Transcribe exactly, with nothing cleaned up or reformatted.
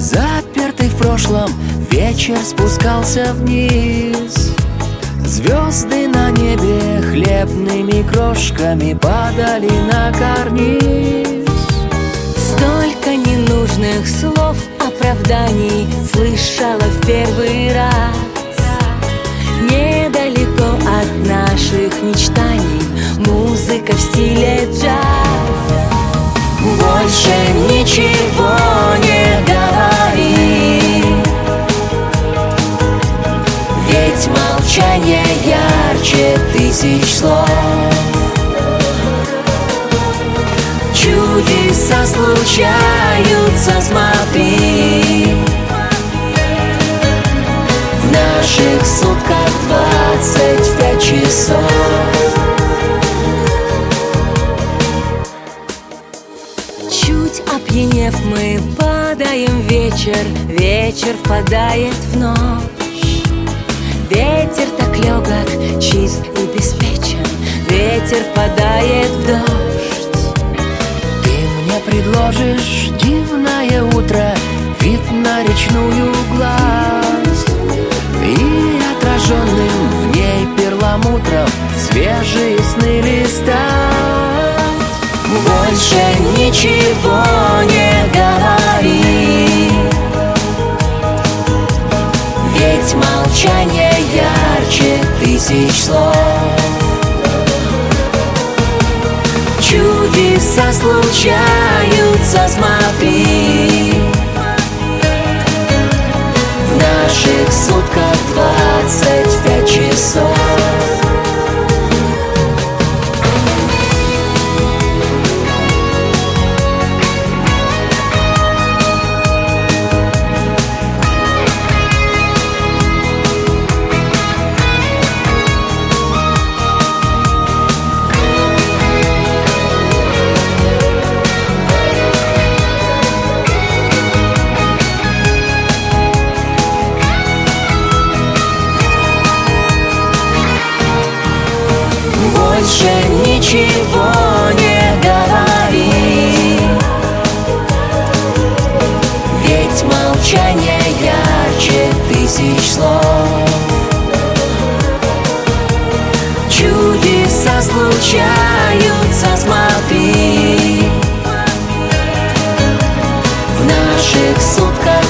Запертый в прошлом вечер спускался вниз. Звезды на небе хлебными крошками падали на карниз. Столько ненужных слов, оправданий слышала в первый раз. Недалеко от наших мечтаний музыка в стиле джаз. Больше ничего не говори, ведь молчание ярче тысяч слов. Чудеса случаются, смотри, в наших сутках двадцать пять часов. Чуть опьянев, мы падаем в вечер, вечер впадает в ночь. Ветер так легок, чист и беспечен, ветер впадает в дождь. Ты мне предложишь дивное утро, вид на речную гладь, и отраженным в ней перламутром свежие сны листать. Больше ничего не говори, ведь молчание ярче тысяч слов. Чудеса случаются, смотри, в наших сутках двадцать пять часов. Больше ничего не говори, ведь молчание ярче тысяч слов. Чудеса случаются, смотри, в наших сутках